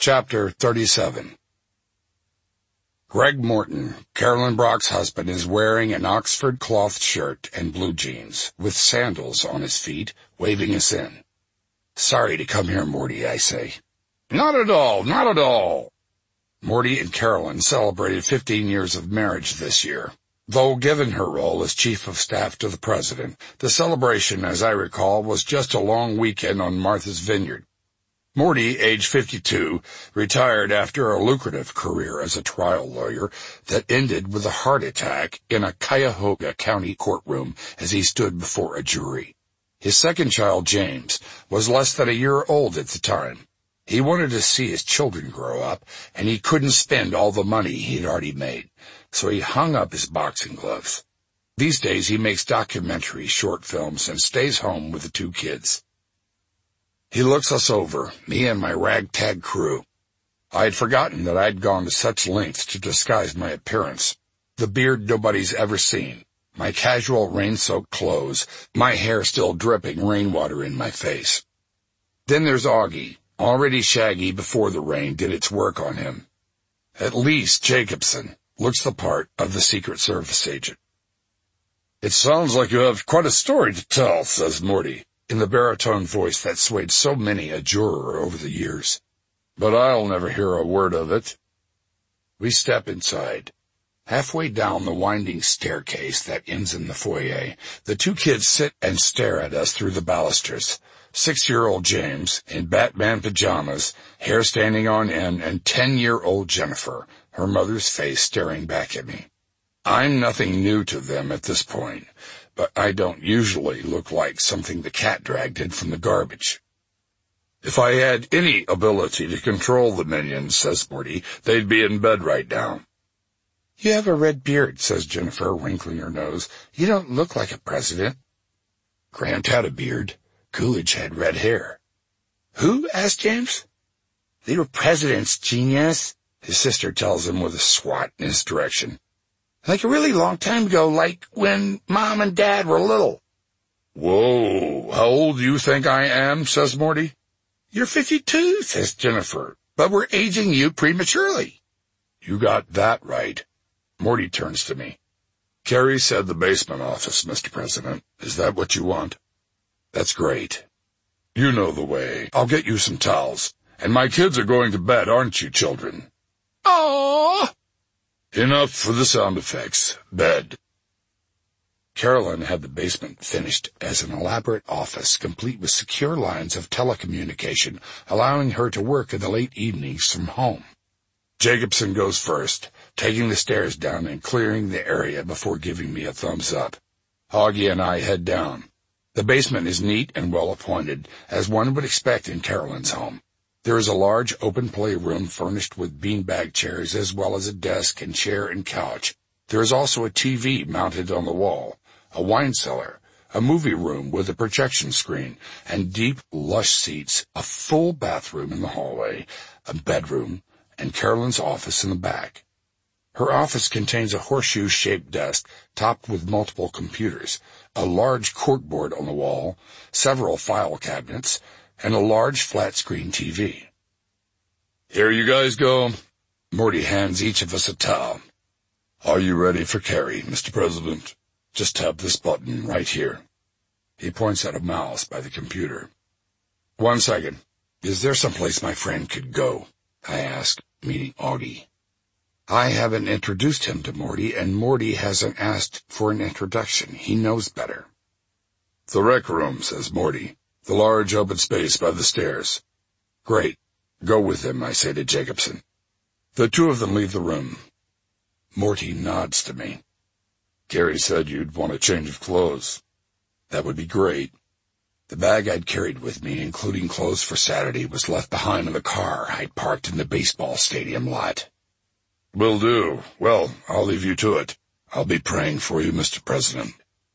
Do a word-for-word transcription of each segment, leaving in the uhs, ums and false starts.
Chapter thirty-seven. Greg Morton, Carolyn Brock's husband, is wearing an Oxford cloth shirt and blue jeans, with sandals on his feet, waving us in. "Sorry to come here, Morty," I say. "Not at all, not at all." Morty and Carolyn celebrated fifteen years of marriage this year. Though given her role as Chief of Staff to the President, the celebration, as I recall, was just a long weekend on Martha's Vineyard. Morty, age fifty-two, retired after a lucrative career as a trial lawyer that ended with a heart attack in a Cuyahoga County courtroom as he stood before a jury. His second child, James, was less than a year old at the time. He wanted to see his children grow up, and he couldn't spend all the money he'd already made, so he hung up his boxing gloves. These days he makes documentary short films and stays home with the two kids. He looks us over, me and my ragtag crew. I had forgotten that I'd gone to such lengths to disguise my appearance. The beard nobody's ever seen, my casual rain-soaked clothes, my hair still dripping rainwater in my face. Then there's Augie, already shaggy before the rain did its work on him. At least Jacobson looks the part of the Secret Service agent. "It sounds like you have quite a story to tell," says Morty, in the baritone voice that swayed so many a juror over the years. "But I'll never hear a word of it." We step inside. Halfway down the winding staircase that ends in the foyer, the two kids sit and stare at us through the balusters. Six-year-old James, in Batman pajamas, hair standing on end, and ten-year-old Jennifer, her mother's face staring back at me. I'm nothing new to them at this point, but I don't usually look like something the cat dragged in from the garbage. "If I had any ability to control the minions," says Morty, "they'd be in bed right now." "You have a red beard," says Jennifer, wrinkling her nose. "You don't look like a president." Grant had a beard. Coolidge had red hair. "Who?" asked James. "They were presidents, genius," his sister tells him with a swat in his direction. "Like a really long time ago, like when Mom and Dad were little." "Whoa, how old do you think I am?" says Morty. "You're fifty-two, says Jennifer, "but we're aging you prematurely." "You got that right." Morty turns to me. "Carrie said the basement office, Mister President. Is that what you want?" "That's great. You know the way. I'll get you some towels. And my kids are going to bed, aren't you, children?" "Aww!" Enough for the sound effects. Bed. Carolyn had the basement finished as an elaborate office, complete with secure lines of telecommunication, allowing her to work in the late evenings from home. Jacobson goes first, taking the stairs down and clearing the area before giving me a thumbs up. Augie and I head down. The basement is neat and well appointed, as one would expect in Carolyn's home. There is a large open playroom furnished with beanbag chairs as well as a desk and chair and couch. There is also a T V mounted on the wall, a wine cellar, a movie room with a projection screen, and deep, lush seats, a full bathroom in the hallway, a bedroom, and Carolyn's office in the back. Her office contains a horseshoe-shaped desk topped with multiple computers, a large corkboard on the wall, several file cabinets, and a large flat-screen T V. "Here you guys go." Morty hands each of us a towel. "Are you ready for Carrie, Mister President? Just tap this button right here." He points at a mouse by the computer. "One second. Is there someplace my friend could go?" I ask, meeting Augie. I haven't introduced him to Morty, and Morty hasn't asked for an introduction. He knows better. "The rec room," says Morty. "The large open space by the stairs." "Great. Go with him," I say to Jacobson. The two of them leave the room. Morty nods to me. "Carrie said you'd want a change of clothes." "That would be great." The bag I'd carried with me, including clothes for Saturday, was left behind in the car I'd parked in the baseball stadium lot. "Will do. Well, I'll leave you to it. I'll be praying for you, Mister President."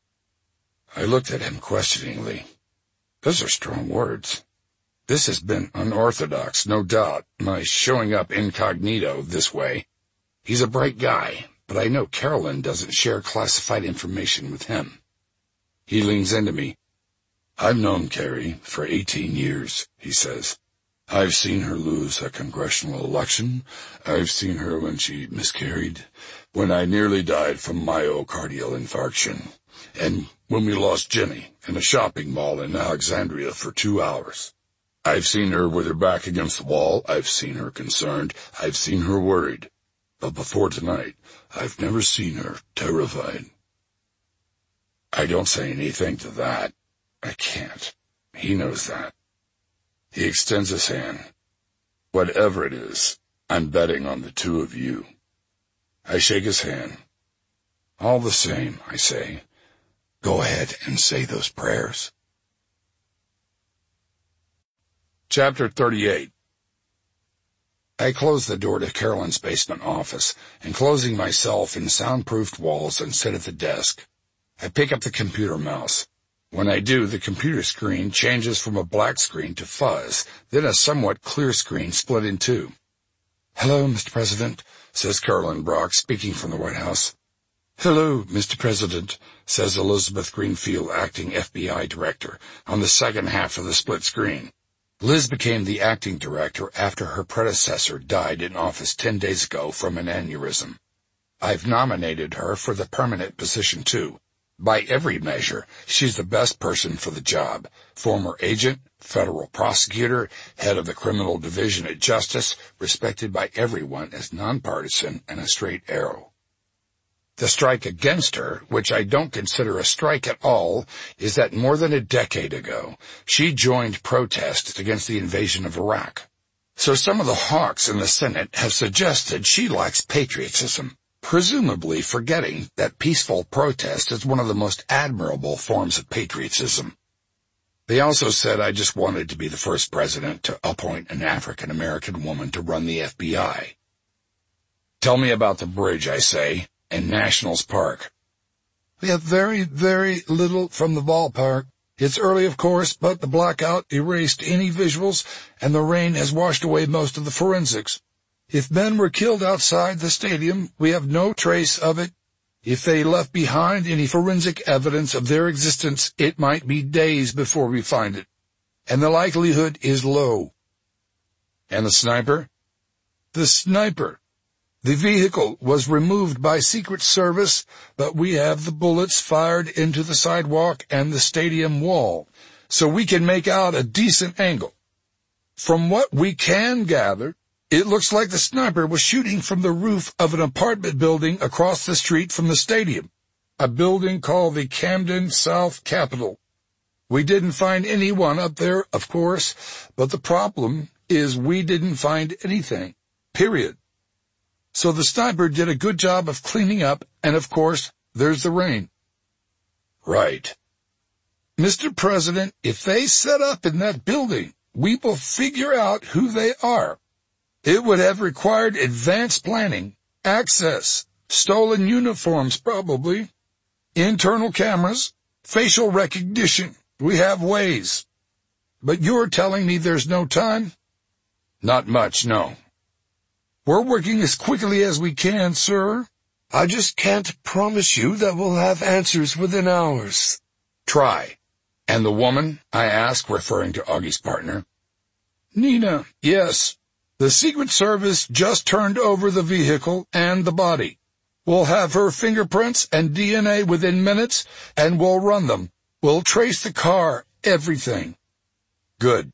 I looked at him questioningly. Those are strong words. This has been unorthodox, no doubt, my showing up incognito this way. He's a bright guy, but I know Carolyn doesn't share classified information with him. He leans into me. "I've known Carrie for eighteen years, he says. I've seen her lose a congressional election. I've seen her when she miscarried, when I nearly died from myocardial infarction, and when we lost Jenny in a shopping mall in Alexandria for two hours. I've seen her with her back against the wall. I've seen her concerned. I've seen her worried. But before tonight, I've never seen her terrified. I don't say anything to that. I can't. He knows that. He extends his hand. Whatever it is, I'm betting on the two of you. I shake his hand. All the same, I say, go ahead and say those prayers. Chapter thirty-eight. I close the door to Carolyn's basement office, enclosing myself in soundproofed walls, and sit at the desk. I pick up the computer mouse. When I do, the computer screen changes from a black screen to fuzz, then a somewhat clear screen split in two. "Hello, Mister President," says Carolyn Brock, speaking from the White House. "Hello, Mister President," says Elizabeth Greenfield, acting F B I director, on the second half of the split screen. Liz became the acting director after her predecessor died in office ten days ago from an aneurysm. I've nominated her for the permanent position, too. By every measure, she's the best person for the job. Former agent, federal prosecutor, head of the criminal division at Justice, respected by everyone as nonpartisan and a straight arrow. The strike against her, which I don't consider a strike at all, is that more than a decade ago, she joined protests against the invasion of Iraq. So some of the hawks in the Senate have suggested she lacks patriotism, presumably forgetting that peaceful protest is one of the most admirable forms of patriotism. They also said I just wanted to be the first president to appoint an African-American woman to run the F B I. Tell me about the bridge, I say, and Nationals Park. We have very, very little from the ballpark. It's early, of course, but the blackout erased any visuals, and the rain has washed away most of the forensics. If men were killed outside the stadium, we have no trace of it. If they left behind any forensic evidence of their existence, it might be days before we find it, and the likelihood is low. And the sniper? The sniper. The vehicle was removed by Secret Service, but we have the bullets fired into the sidewalk and the stadium wall, so we can make out a decent angle. From what we can gather, it looks like the sniper was shooting from the roof of an apartment building across the street from the stadium, a building called the Camden South Capitol. We didn't find anyone up there, of course, but the problem is we didn't find anything, period. So the sniper did a good job of cleaning up, and of course, there's the rain. Right. Mister President, if they set up in that building, we will figure out who they are. It would have required advanced planning, access, stolen uniforms probably, internal cameras, facial recognition. We have ways. But you're telling me there's no time? Not much, no. We're working as quickly as we can, sir. I just can't promise you that we'll have answers within hours. Try. And the woman, I ask, referring to Augie's partner. Nina, yes. The Secret Service just turned over the vehicle and the body. We'll have her fingerprints and D N A within minutes, and we'll run them. We'll trace the car, everything. Good.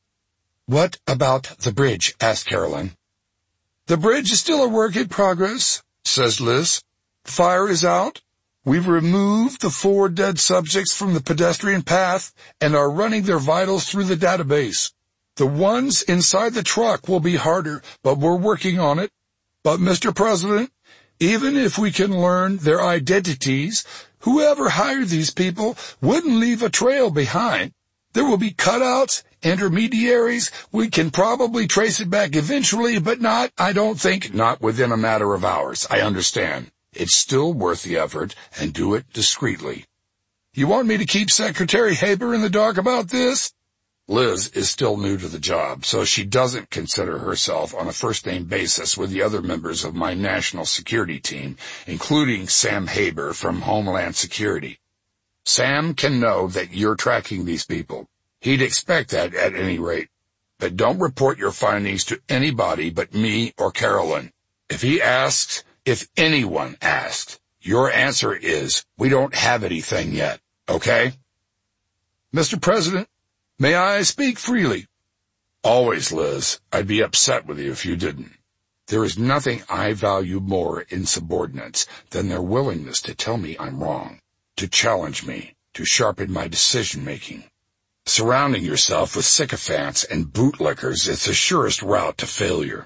What about the bridge? Asked Carolyn. The bridge is still a work in progress, says Liz. The fire is out. We've removed the four dead subjects from the pedestrian path and are running their vitals through the database. The ones inside the truck will be harder, but we're working on it. But, Mister President, even if we can learn their identities, whoever hired these people wouldn't leave a trail behind. There will be cutouts, intermediaries. We can probably trace it back eventually, but not, I don't think, not within a matter of hours. I understand. It's still worth the effort, and do it discreetly. You want me to keep Secretary Haber in the dark about this? Liz is still new to the job, so she doesn't consider herself on a first-name basis with the other members of my national security team, including Sam Haber from Homeland Security. Sam can know that you're tracking these people. He'd expect that at any rate. but don't report your findings to anybody but me or Carolyn. If he asks, if anyone asks, your answer is, we don't have anything yet, okay? Mister President, may I speak freely? Always, Liz. I'd be upset with you if you didn't. There is nothing I value more in subordinates than their willingness to tell me I'm wrong, to challenge me, to sharpen my decision-making. Surrounding yourself with sycophants and bootlickers is the surest route to failure.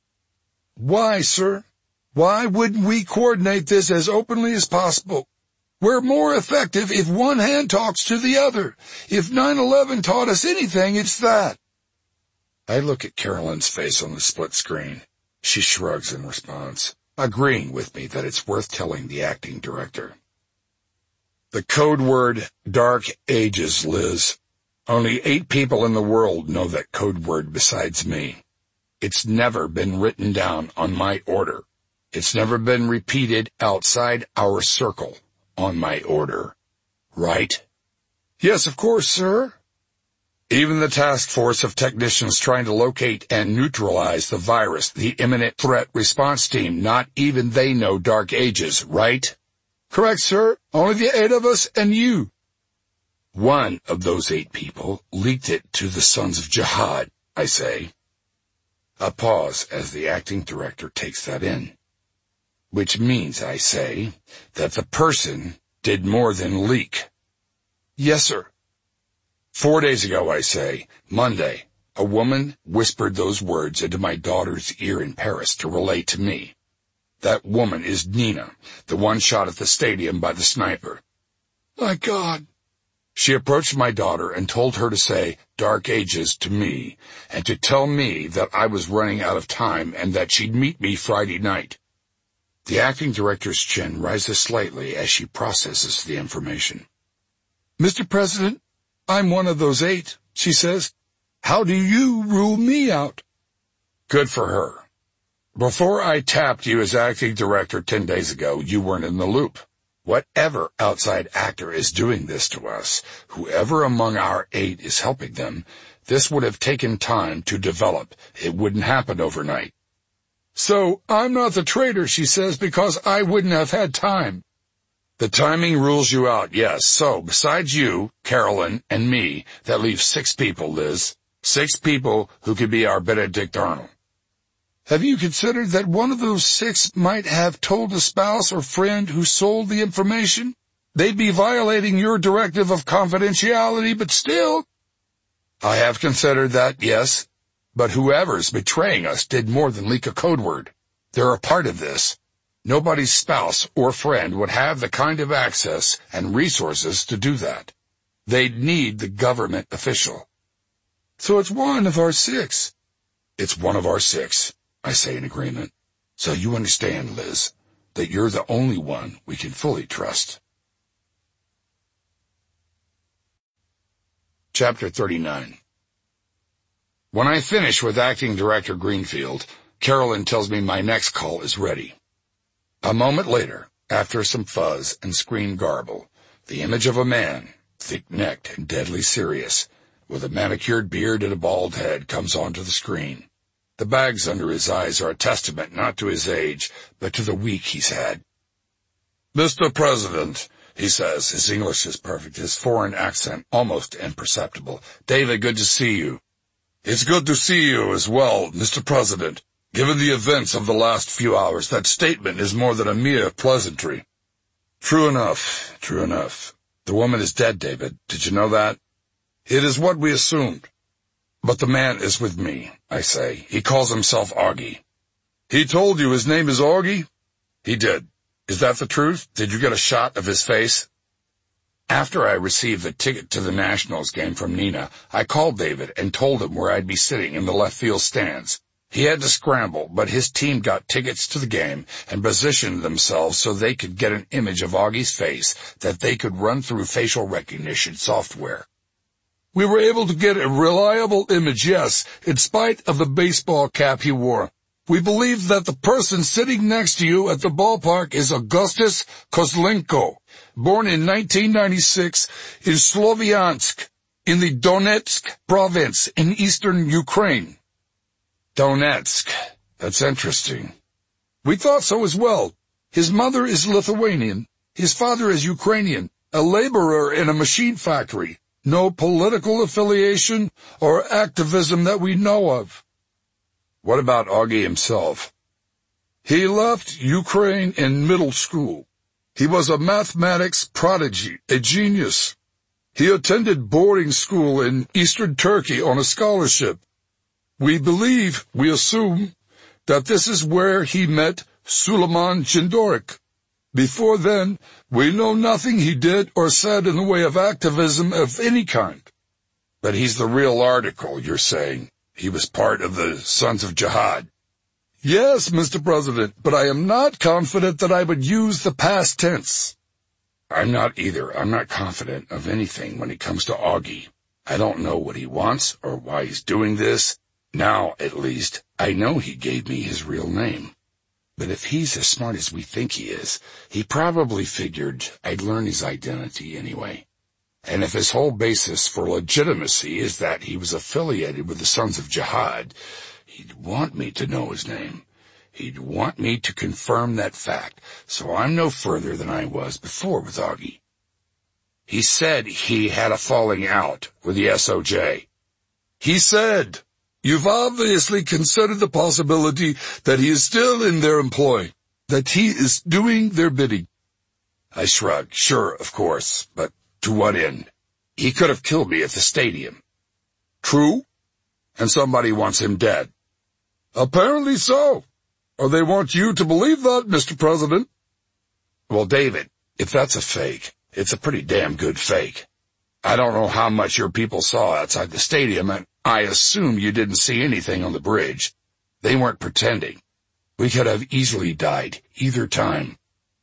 Why, sir? Why wouldn't we coordinate this as openly as possible? We're more effective if one hand talks to the other. If nine eleven taught us anything, it's that. I look at Carolyn's face on the split screen. She shrugs in response, agreeing with me that it's worth telling the acting director. The code word, Dark Ages, Liz. Only eight people in the world know that code word besides me. It's never been written down on my order. It's never been repeated outside our circle on my order. Right? Yes, of course, sir. Even the task force of technicians trying to locate and neutralize the virus, the imminent threat response team, not even they know Dark Ages, right? Correct, sir. Only the eight of us and you. One of those eight people leaked it to the Sons of Jihad, I say. A pause as the acting director takes that in. Which means, I say, that the person did more than leak. Yes, sir. Four days ago, I say, Monday, a woman whispered those words into my daughter's ear in Paris to relay to me. That woman is Nina, the one shot at the stadium by the sniper. My God. She approached my daughter and told her to say Dark Ages to me, and to tell me that I was running out of time and that she'd meet me Friday night. The acting director's chin rises slightly as she processes the information. Mister President, I'm one of those eight, she says. How do you rule me out? Good for her. Before I tapped you as acting director ten days ago, you weren't in the loop. Whatever outside actor is doing this to us, whoever among our eight is helping them, this would have taken time to develop. It wouldn't happen overnight. So I'm not the traitor, she says, because I wouldn't have had time. The timing rules you out, yes. So, besides you, Carolyn, and me, that leaves six people, Liz. Six people who could be our Benedict Arnold. Have you considered that one of those six might have told a spouse or friend who sold the information? They'd be violating your directive of confidentiality, but still. I have considered that, yes. But whoever's betraying us did more than leak a code word. They're a part of this. Nobody's spouse or friend would have the kind of access and resources to do that. They'd need the government official. So it's one of our six. It's one of our six, I say in agreement. So you understand, Liz, that you're the only one we can fully trust. Chapter thirty-nine. When I finish with acting director Greenfield, Carolyn tells me my next call is ready. A moment later, after some fuzz and screen garble, the image of a man, thick-necked and deadly serious, with a manicured beard and a bald head, comes onto the screen. The bags under his eyes are a testament not to his age, but to the week he's had. Mister President, he says, his English is perfect, his foreign accent almost imperceptible. David, good to see you. It's good to see you as well, Mister President. Given the events of the last few hours, that statement is more than a mere pleasantry. True enough, true enough. The woman is dead, David. Did you know that? It is what we assumed. But the man is with me, I say. He calls himself Augie. He told you his name is Augie? He did. Is that the truth? Did you get a shot of his face? After I received the ticket to the Nationals game from Nina, I called David and told him where I'd be sitting in the left field stands. He had to scramble, but his team got tickets to the game and positioned themselves so they could get an image of Augie's face that they could run through facial recognition software. We were able to get a reliable image, yes, in spite of the baseball cap he wore. We believe that the person sitting next to you at the ballpark is Augustus Kozlenko, born in nineteen ninety-six in Sloviansk. in the Donetsk province in eastern Ukraine. Donetsk. That's interesting. We thought so as well. His mother is Lithuanian. His father is Ukrainian, a laborer in a machine factory. No political affiliation or activism that we know of. What about Augie himself? He left Ukraine in middle school. He was a mathematics prodigy, a genius. He attended boarding school in eastern Turkey on a scholarship. We believe, we assume, that this is where he met Suleiman Jindorik. Before then, we know nothing he did or said in the way of activism of any kind. But he's the real article, you're saying. He was part of the Sons of Jihad. Yes, Mister President, but I am not confident that I would use the past tense. I'm not either. I'm not confident of anything when it comes to Augie. I don't know what he wants or why he's doing this. Now, at least, I know he gave me his real name. But if he's as smart as we think he is, he probably figured I'd learn his identity anyway. And if his whole basis for legitimacy is that he was affiliated with the Sons of Jihad, he'd want me to know his name. He'd want me to confirm that fact, so I'm no further than I was before with Augie. He said he had a falling out with the S O J. He said... You've obviously considered the possibility that he is still in their employ, that he is doing their bidding. I shrugged. Sure, of course, but to what end? He could have killed me at the stadium. True. And somebody wants him dead. Apparently so. Or they want you to believe that, Mister President. Well, David, if that's a fake, it's a pretty damn good fake. I don't know how much your people saw outside the stadium, and I assume you didn't see anything on the bridge. They weren't pretending. We could have easily died either time.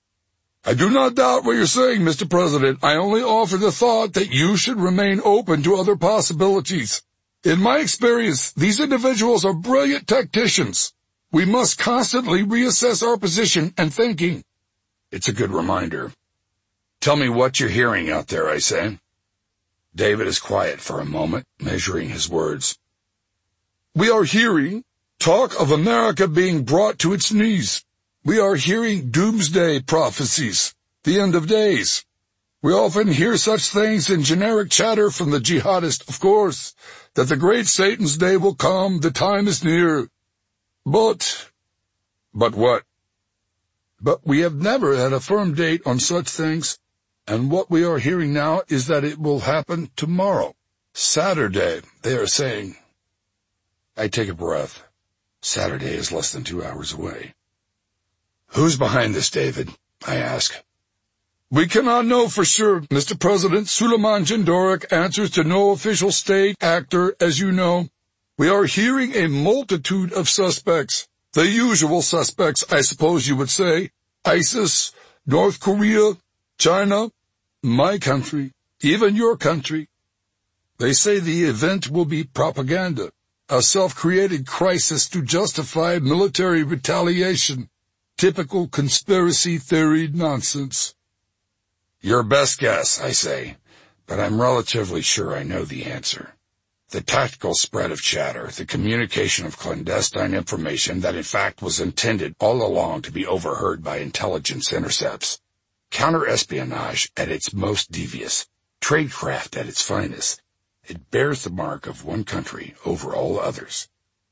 I do not doubt what you're saying, Mister President. I only offer the thought that you should remain open to other possibilities. In my experience, these individuals are brilliant tacticians. We must constantly reassess our position and thinking. It's a good reminder. Tell me what you're hearing out there, I say. David is quiet for a moment, measuring his words. We are hearing talk of America being brought to its knees. We are hearing doomsday prophecies, the end of days. We often hear such things in generic chatter from the jihadists, of course, that the great Satan's day will come, the time is near. But... But what? But we have never had a firm date on such things. And what we are hearing now is that it will happen tomorrow. Saturday, they are saying. I take a breath. Saturday is less than two hours away. Who's behind this, David? I ask. We cannot know for sure, Mister President. Suleiman Jindorik answers to no official state actor, as you know. We are hearing a multitude of suspects. The usual suspects, I suppose you would say. ISIS, North Korea, China, my country, even your country. They say the event will be propaganda, a self-created crisis to justify military retaliation. Typical conspiracy theory nonsense. Your best guess, I say, but I'm relatively sure I know the answer. The tactical spread of chatter, the communication of clandestine information that in fact was intended all along to be overheard by intelligence intercepts. Counter-espionage at its most devious, tradecraft at its finest. It bears the mark of one country over all others.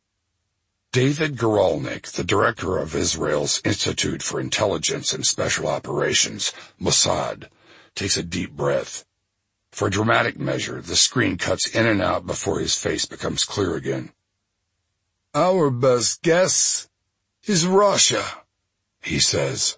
David Geralnik, the director of Israel's Institute for Intelligence and Special Operations, Mossad, takes a deep breath. For dramatic measure, the screen cuts in and out before his face becomes clear again. Our best guess is Russia, he says.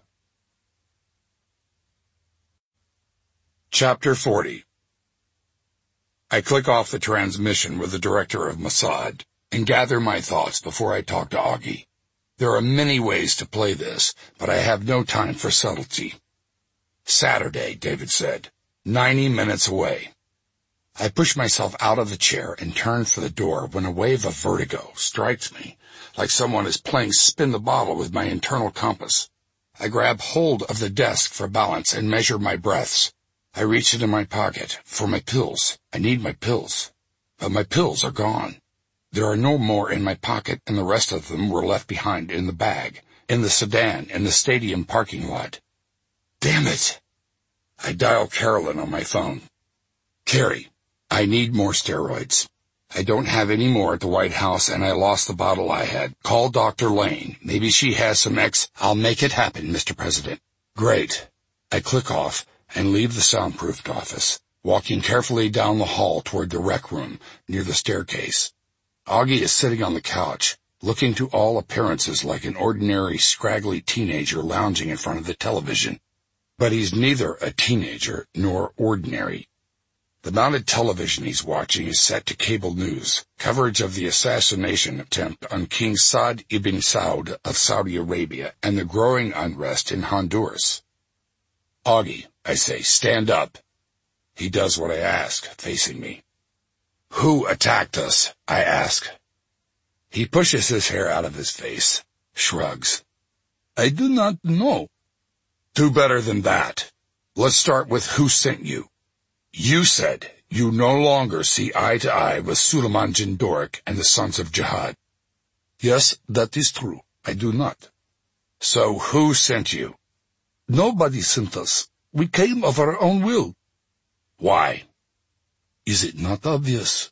Chapter forty. I click off the transmission with the director of Mossad and gather my thoughts before I talk to Augie. There are many ways to play this, but I have no time for subtlety. Saturday, David said. Ninety minutes away. I push myself out of the chair and turn for the door when a wave of vertigo strikes me, like someone is playing spin the bottle with my internal compass. I grab hold of the desk for balance and measure my breaths. I reach into my pocket for my pills. I need my pills. But my pills are gone. There are no more in my pocket, and the rest of them were left behind in the bag, in the sedan, in the stadium parking lot. Damn it! I dial Carolyn on my phone. Carrie, I need more steroids. I don't have any more at the White House, and I lost the bottle I had. Call Doctor Lane. Maybe she has some ex- I'll make it happen, Mister President. Great. I click off and leave the soundproofed office, walking carefully down the hall toward the rec room near the staircase. Augie is sitting on the couch, looking to all appearances like an ordinary, scraggly teenager lounging in front of the television. But he's neither a teenager nor ordinary. The mounted television he's watching is set to cable news, coverage of the assassination attempt on King Saud ibn Saud of Saudi Arabia and the growing unrest in Honduras. Augie, I say, stand up. He does what I ask, facing me. Who attacked us? I ask. He pushes his hair out of his face, shrugs. I do not know. Do better than that. Let's start with who sent you. You said you no longer see eye to eye with Suleiman Jindorik and the Sons of Jihad. Yes, that is true. I do not. So who sent you? Nobody sent us. We came of our own will. Why? Is it not obvious?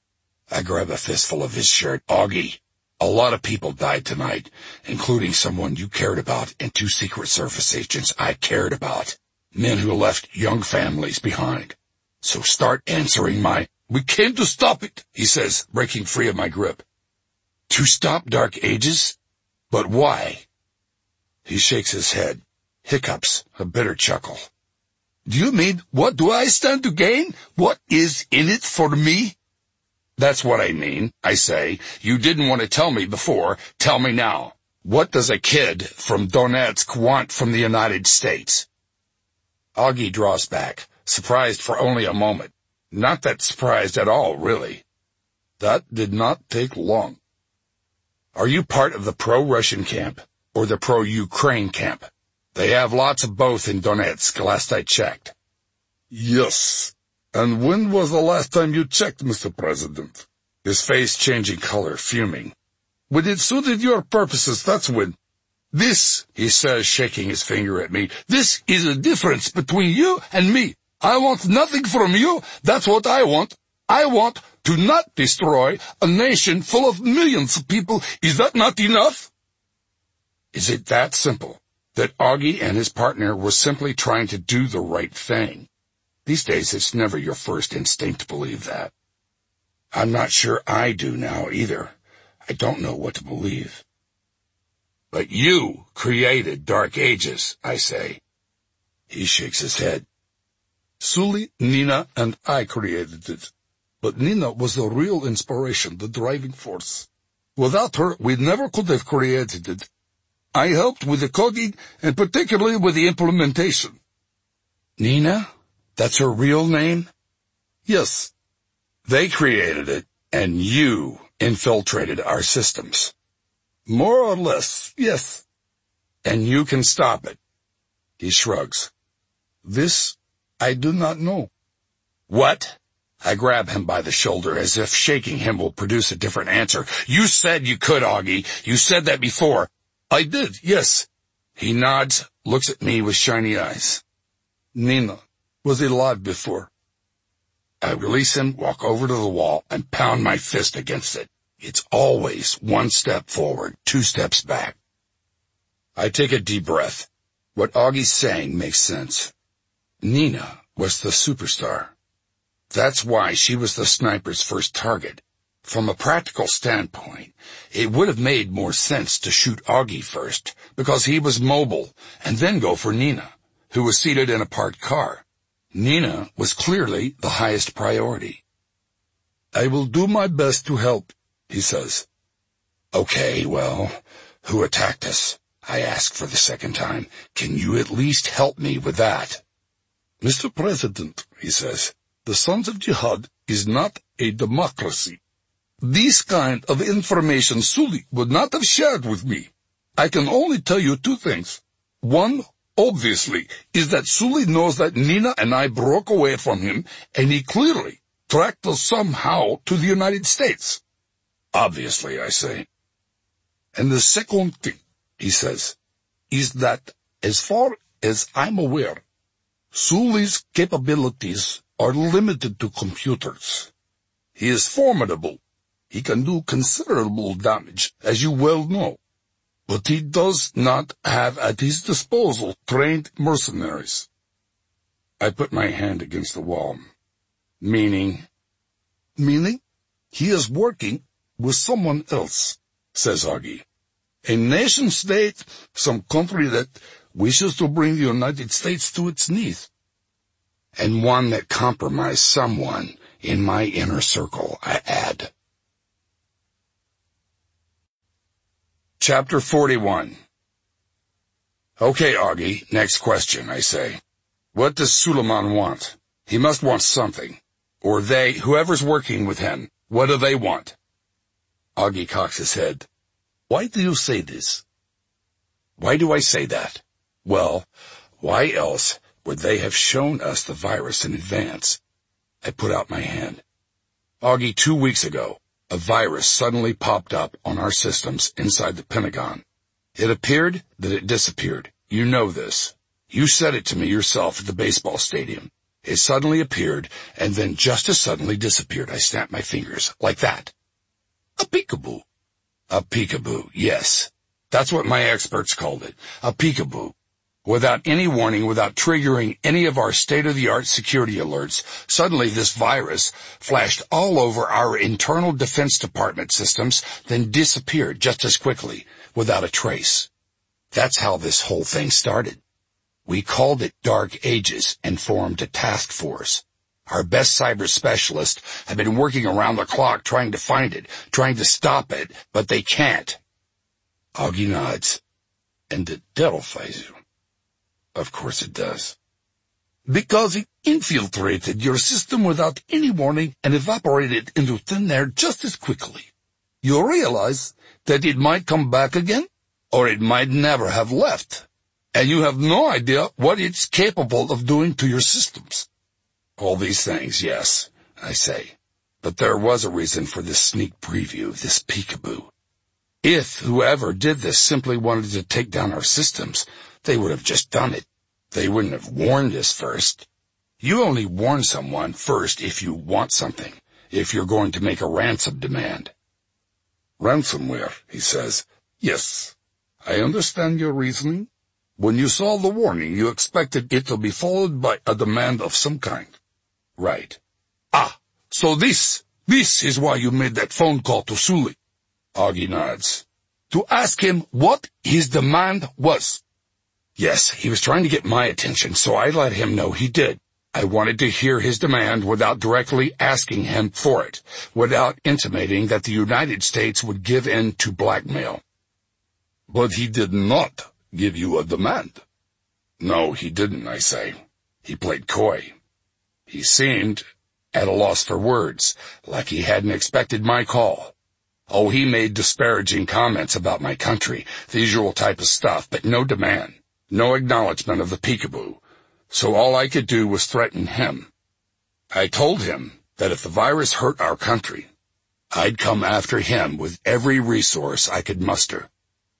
I grab a fistful of his shirt. Augie, a lot of people died tonight, including someone you cared about and two Secret Service agents I cared about. Men who left young families behind. So start answering my, we came to stop it, he says, breaking free of my grip. To stop Dark Ages? But why? He shakes his head, hiccups, a bitter chuckle. Do you mean, what do I stand to gain? What is in it for me? That's what I mean, I say. You didn't want to tell me before. Tell me now. What does a kid from Donetsk want from the United States? Augie draws back, surprised for only a moment. Not that surprised at all, really. That did not take long. Are you part of the pro-Russian camp or the pro-Ukraine camp? They have lots of both in Donetsk, last I checked. Yes. And when was the last time you checked, Mister President? His face changing color, fuming. When it suited your purposes, that's when. This, he says, shaking his finger at me, this is a difference between you and me. I want nothing from you. That's what I want. I want to not destroy a nation full of millions of people. Is that not enough? Is it that simple? That Augie and his partner were simply trying to do the right thing. These days, it's never your first instinct to believe that. I'm not sure I do now, either. I don't know what to believe. But you created Dark Ages, I say. He shakes his head. Sully, Nina, and I created it. But Nina was the real inspiration, the driving force. Without her, we never could have created it. I helped with the coding, and particularly with the implementation. Nina? That's her real name? Yes. They created it, and you infiltrated our systems. More or less, yes. And you can stop it. He shrugs. This, I do not know. What? I grab him by the shoulder as if shaking him will produce a different answer. You said you could, Augie. You said that before. I did, yes. He nods, looks at me with shiny eyes. Nina was alive before. I release him, walk over to the wall, and pound my fist against it. It's always one step forward, two steps back. I take a deep breath. What Augie's saying makes sense. Nina was the superstar. That's why she was the sniper's first target. From a practical standpoint, it would have made more sense to shoot Augie first, because he was mobile, and then go for Nina, who was seated in a parked car. Nina was clearly the highest priority. I will do my best to help, he says. Okay, well, who attacked us? I ask for the second time. Can you at least help me with that? Mister President, he says, the Sons of Jihad is not a democracy. This kind of information Sully would not have shared with me. I can only tell you two things. One, obviously, is that Sully knows that Nina and I broke away from him, and he clearly tracked us somehow to the United States. Obviously, I say. And the second thing, he says, is that, as far as I'm aware, Sully's capabilities are limited to computers. He is formidable. He can do considerable damage, as you well know. But he does not have at his disposal trained mercenaries. I put my hand against the wall. Meaning? Meaning, he is working with someone else, says Augie. A nation-state, some country that wishes to bring the United States to its knees. And one that compromised someone in my inner circle, I add. Chapter forty-one. Okay, Augie, next question, I say. What does Suleiman want? He must want something. Or they, whoever's working with him, what do they want? Augie cocks his head. Why do you say this? Why do I say that? Well, why else would they have shown us the virus in advance? I put out my hand. Augie, two weeks ago, a virus suddenly popped up on our systems inside the Pentagon. It appeared that it disappeared. You know this. You said it to me yourself at the baseball stadium. It suddenly appeared, and then just as suddenly disappeared. I snapped my fingers, like that. A peekaboo. A peekaboo, yes. That's what my experts called it. A peekaboo. Without any warning, without triggering any of our state-of-the-art security alerts, suddenly this virus flashed all over our internal Defense Department systems, then disappeared just as quickly, without a trace. That's how this whole thing started. We called it Dark Ages and formed a task force. Our best cyber specialists have been working around the clock trying to find it, trying to stop it, but they can't. Augie nods. And it terrifies you. Of course it does. Because it infiltrated your system without any warning and evaporated into thin air just as quickly. You realize that it might come back again, or it might never have left, and you have no idea what it's capable of doing to your systems. All these things, yes, I say. But there was a reason for this sneak preview, this peekaboo. If whoever did this simply wanted to take down our systems, they would have just done it. They wouldn't have warned us first. You only warn someone first if you want something, if you're going to make a ransom demand. Ransomware, he says. Yes, I understand your reasoning. When you saw the warning, you expected it to be followed by a demand of some kind. Right. Ah, so this, this is why you made that phone call to Sully. Augie nods. To ask him what his demand was. Yes, he was trying to get my attention, so I let him know he did. I wanted to hear his demand without directly asking him for it, without intimating that the United States would give in to blackmail. But he did not give you a demand. No, he didn't, I say. He played coy. He seemed at a loss for words, like he hadn't expected my call. Oh, he made disparaging comments about my country, the usual type of stuff, but no demand, no acknowledgement of the peekaboo. So all I could do was threaten him. I told him that if the virus hurt our country, I'd come after him with every resource I could muster.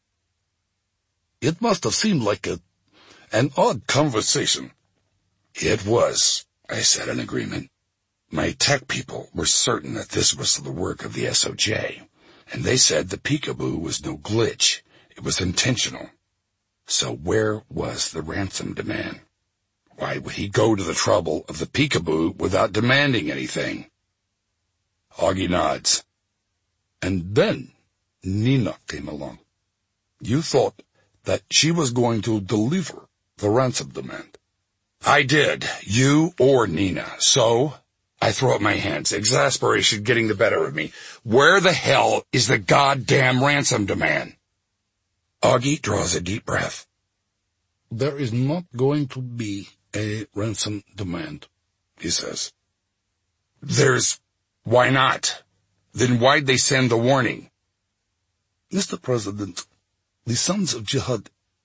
It must have seemed like a, an odd conversation. It was, I said in agreement. My tech people were certain that this was the work of the S O J, and they said the peekaboo was no glitch. It was intentional. So where was the ransom demand? Why would he go to the trouble of the peekaboo without demanding anything? Augie nods. And then Nina came along. You thought that she was going to deliver the ransom demand. I did, you or Nina. So I throw up my hands, exasperation getting the better of me. Where the hell is the goddamn ransom demand? Augie draws a deep breath. There is not going to be a ransom demand, he says. There's... Why not? Then why'd they send the warning? Mister President, the Sons of Jihad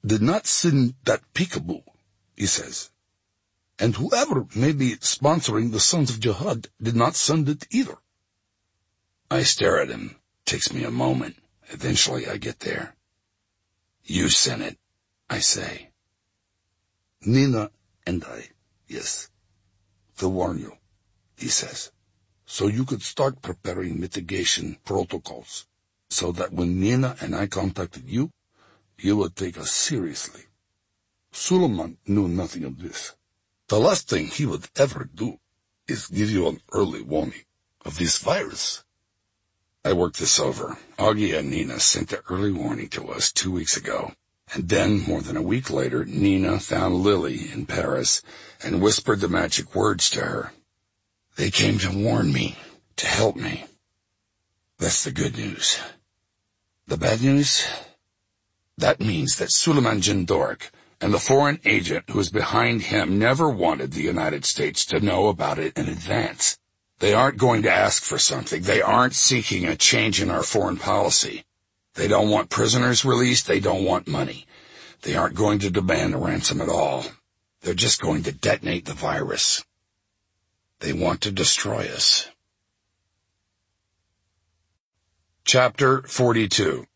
did not send that peekaboo, he says. And whoever may be sponsoring the Sons of Jihad did not send it either. I stare at him. Takes me a moment. Eventually I get there. You sent it, I say. Nina and I, yes. To warn you, he says, so you could start preparing mitigation protocols, so that when Nina and I contacted you, you would take us seriously. Suleiman knew nothing of this. The last thing he would ever do is give you an early warning of this virus. I worked this over. Augie and Nina sent the early warning to us two weeks ago. And then, more than a week later, Nina found Lily in Paris and whispered the magic words to her. They came to warn me, to help me. That's the good news. The bad news? That means that Suleiman Jindork and the foreign agent who is behind him never wanted the United States to know about it in advance. They aren't going to ask for something. They aren't seeking a change in our foreign policy. They don't want prisoners released. They don't want money. They aren't going to demand a ransom at all. They're just going to detonate the virus. They want to destroy us. Chapter forty-two.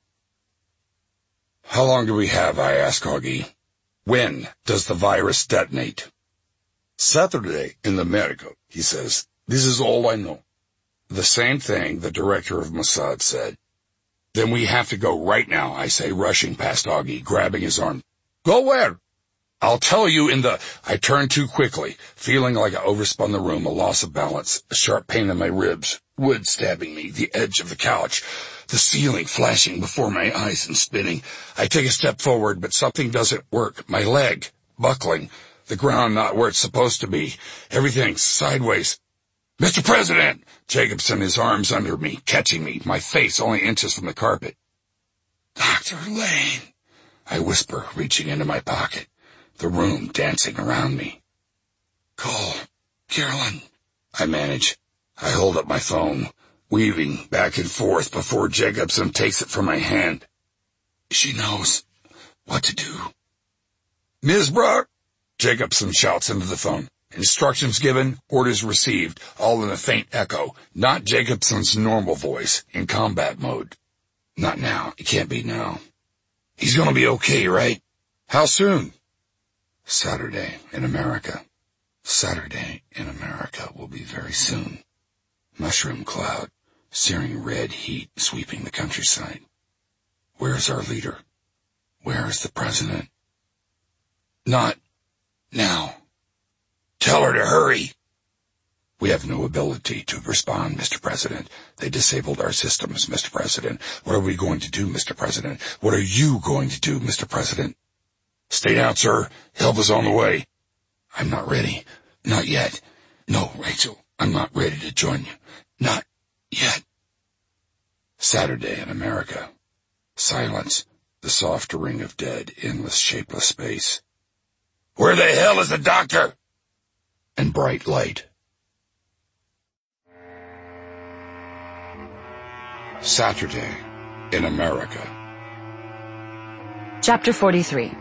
How long do we have? I ask Augie. When does the virus detonate? Saturday in America, he says. This is all I know. The same thing the director of Mossad said. Then we have to go right now, I say, rushing past Augie, grabbing his arm. Go where? I'll tell you in the... I turn too quickly, feeling like I overspun the room, a loss of balance, a sharp pain in my ribs, wood stabbing me, the edge of the couch, the ceiling flashing before my eyes and spinning. I take a step forward, but something doesn't work. My leg, buckling, the ground not where it's supposed to be, everything sideways. Mister President! Jacobson, his arms under me, catching me, my face only inches from the carpet. Doctor Lane, I whisper, reaching into my pocket, the room dancing around me. Call Carolyn, I manage. I hold up my phone, weaving back and forth before Jacobson takes it from my hand. She knows what to do. Miz Brock, Jacobson shouts into the phone. Instructions given, orders received, all in a faint echo, not Jacobson's normal voice, in combat mode. Not now. It can't be now. He's gonna be okay, right? How soon? Saturday in America. Saturday in America will be very soon. Mushroom cloud, searing red heat sweeping the countryside. Where is our leader? Where is the president? Not now. Tell her to hurry. We have no ability to respond, Mister President. They disabled our systems, Mister President. What are we going to do, Mister President? What are you going to do, Mister President? Stay down, sir. Help is on the way. I'm not ready. Not yet. No, Rachel, I'm not ready to join you. Not yet. Saturday in America. Silence. The soft ring of dead, endless, shapeless space. Where the hell is the doctor? And bright light. Saturday in America. Chapter forty-three.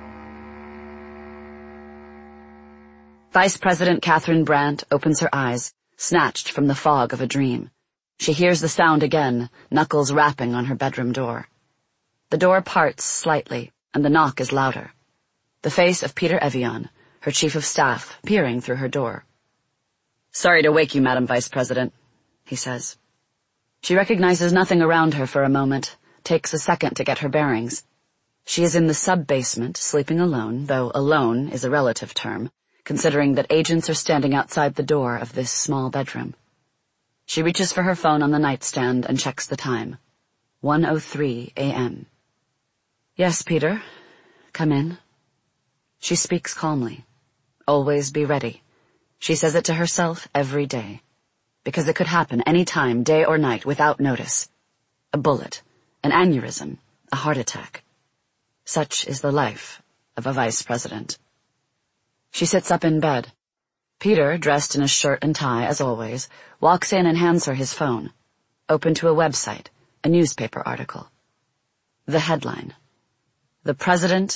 Vice President Catherine Brandt opens her eyes, snatched from the fog of a dream. She hears the sound again, knuckles rapping on her bedroom door. The door parts slightly, and the knock is louder. The face of Peter Evian, her chief of staff, peering through her door. Sorry to wake you, Madam Vice President, he says. She recognizes nothing around her for a moment, takes a second to get her bearings. She is in the sub-basement, sleeping alone, though alone is a relative term, considering that agents are standing outside the door of this small bedroom. She reaches for her phone on the nightstand and checks the time. one oh three a.m. Yes, Peter. Come in. She speaks calmly. Always be ready. She says it to herself every day. Because it could happen any time, day or night, without notice. A bullet, an aneurysm, a heart attack. Such is the life of a vice president. She sits up in bed. Peter, dressed in a shirt and tie, as always, walks in and hands her his phone. Open to a website, a newspaper article. The headline. The President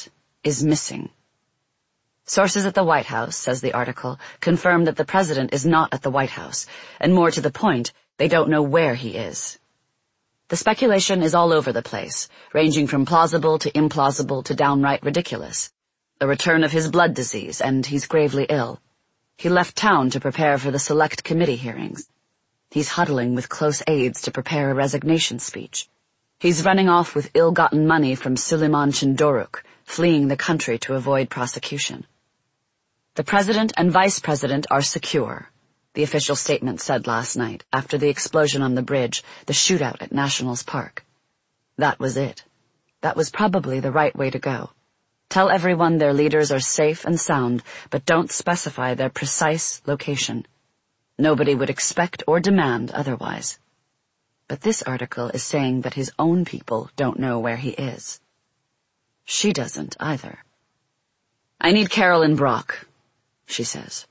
is missing. Sources at the White House, says the article, confirm that the president is not at the White House, and more to the point, they don't know where he is. The speculation is all over the place, ranging from plausible to implausible to downright ridiculous. The return of his blood disease, and he's gravely ill. He left town to prepare for the select committee hearings. He's huddling with close aides to prepare a resignation speech. He's running off with ill-gotten money from Suleiman Chindoruk, fleeing the country to avoid prosecution. The president and vice president are secure, the official statement said last night after the explosion on the bridge, the shootout at Nationals Park. That was it. That was probably the right way to go. Tell everyone their leaders are safe and sound, but don't specify their precise location. Nobody would expect or demand otherwise. But this article is saying that his own people don't know where he is. She doesn't either. I need Carolyn Brock, she says.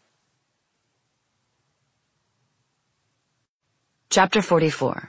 Chapter forty-four.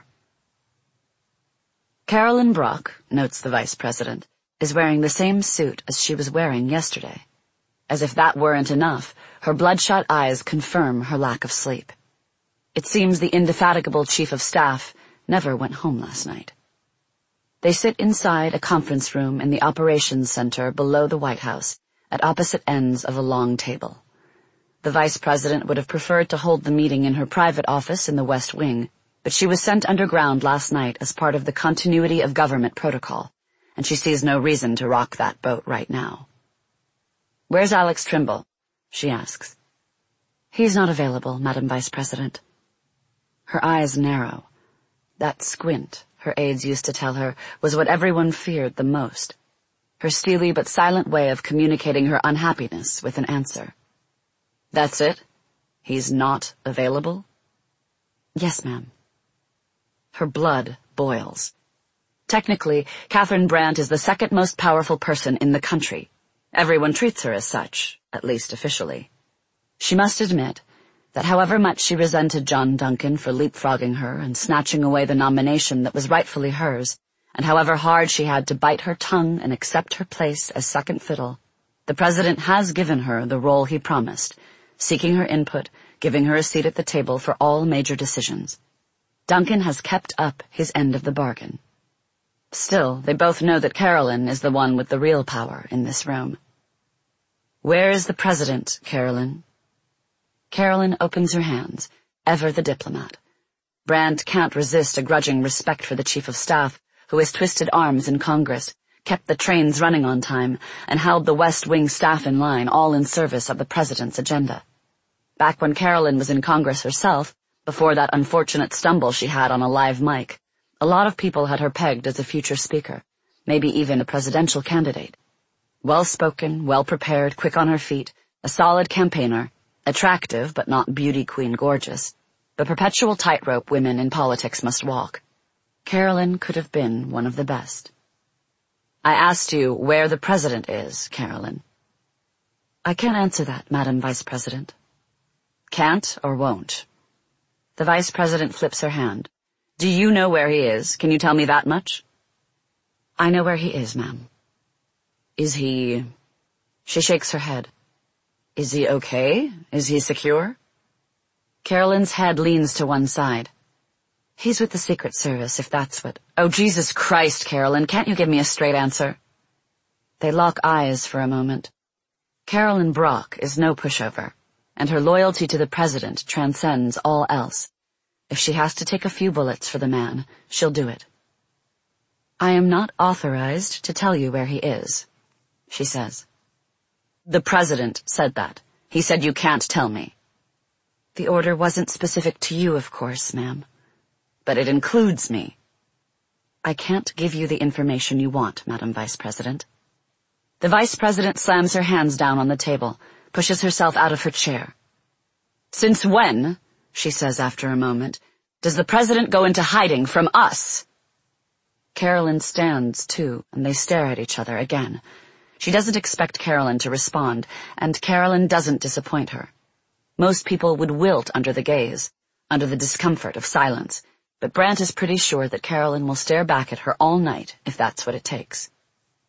Carolyn Brock, notes the vice president, is wearing the same suit as she was wearing yesterday. As if that weren't enough, her bloodshot eyes confirm her lack of sleep. It seems the indefatigable chief of staff never went home last night. They sit inside a conference room in the operations center below the White House, at opposite ends of a long table. The vice president would have preferred to hold the meeting in her private office in the West Wing, but she was sent underground last night as part of the continuity of government protocol, and she sees no reason to rock that boat right now. Where's Alex Trimble? She asks. He's not available, Madam Vice President. Her eyes narrow. That squint, her aides used to tell her, was what everyone feared the most. Her steely but silent way of communicating her unhappiness with an answer. That's it? He's not available? Yes, ma'am. Her blood boils. Technically, Catherine Brandt is the second most powerful person in the country. Everyone treats her as such, at least officially. She must admit that however much she resented John Duncan for leapfrogging her and snatching away the nomination that was rightfully hers, and however hard she had to bite her tongue and accept her place as second fiddle, the president has given her the role he promised, seeking her input, giving her a seat at the table for all major decisions. Duncan has kept up his end of the bargain. Still, they both know that Carolyn is the one with the real power in this room. Where is the president, Carolyn? Carolyn opens her hands, ever the diplomat. Brandt can't resist a grudging respect for the chief of staff, who has twisted arms in Congress, kept the trains running on time, and held the West Wing staff in line, all in service of the president's agenda. Back when Carolyn was in Congress herself, before that unfortunate stumble she had on a live mic, a lot of people had her pegged as a future speaker, maybe even a presidential candidate. Well-spoken, well-prepared, quick on her feet, a solid campaigner, attractive but not beauty queen gorgeous, the perpetual tightrope women in politics must walk. Carolyn could have been one of the best. I asked you where the president is, Carolyn. I can't answer that, Madam Vice President. Can't or won't? The Vice President flips her hand. Do you know where he is? Can you tell me that much? I know where he is, ma'am. Is he... She shakes her head. Is he okay? Is he secure? Carolyn's head leans to one side. He's with the Secret Service, if that's what... Oh, Jesus Christ, Carolyn, can't you give me a straight answer? They lock eyes for a moment. Carolyn Brock is no pushover, and her loyalty to the president transcends all else. If she has to take a few bullets for the man, she'll do it. I am not authorized to tell you where he is, she says. The president said that. He said you can't tell me. The order wasn't specific to you, of course, ma'am. But it includes me. I can't give you the information you want, Madam Vice President. The Vice President slams her hands down on the table, pushes herself out of her chair. Since when, she says after a moment, does the president go into hiding from us? Carolyn stands, too, and they stare at each other again. She doesn't expect Carolyn to respond, and Carolyn doesn't disappoint her. Most people would wilt under the gaze, under the discomfort of silence, but Brandt is pretty sure that Carolyn will stare back at her all night if that's what it takes.